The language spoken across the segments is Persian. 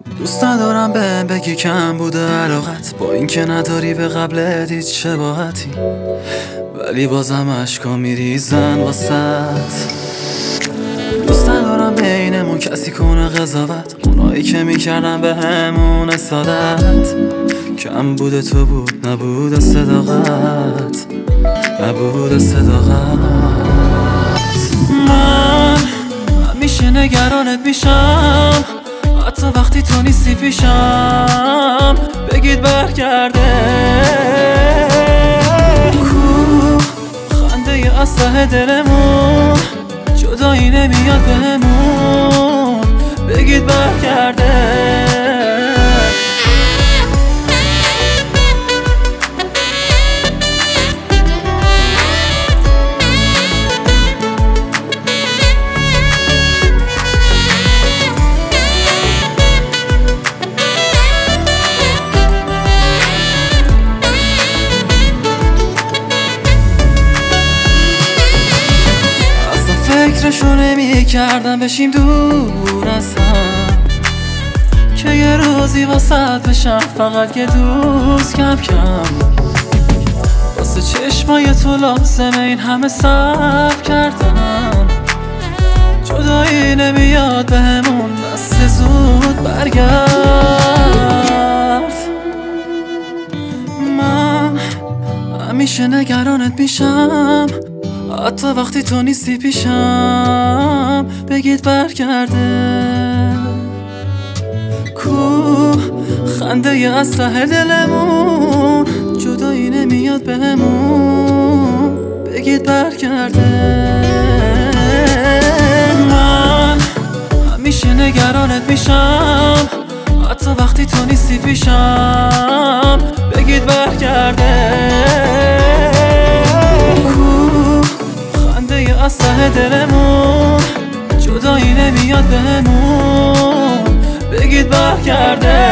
دوست ندارم بهم بگی کم بوده علاقت، با اینکه نداری به قبلت هیچ شباهتی، ولی بازم اشکا میریزن واسط. دوست ندارم بینمون کسی کنه قضاوت، اونایی که میکردن به همون اسادت. کم بوده تو بود، نبوده صداقت، نبوده صداقت. من همیشه نگرانت میشم، حتی وقتی تو نیستی پیشم. بگید برگرده کو خنده از ته دلمون، جدایی نمیاد بهمون. بگید برگرده. فکرشو نمی کردم بشیم دور از هم، که یه روزی واسط بشم فقط یه دوست کم کم. واسه چشمای تو لازمه این همه صبر کردم، جدایی نمیاد بهمون، بس زود برگرد. من همیشه نگرانت میشم، حتی وقتی تو نیستی پیشم. بگید برگرده کو خنده از ته دلمون، جدایی نمیاد بهمون. بگید برگرده. من همیشه نگرانت میشم، حتی وقتی تو نیستی پیشم. بگید برگرده از ته دلمون، جدایی نمیاد بهمون. بگید برگرده.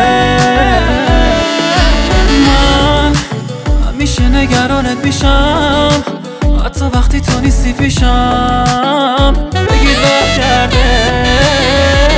من همیشه نگرانت میشم، حتی وقتی تو نیستی پیشم. بگید برگرده.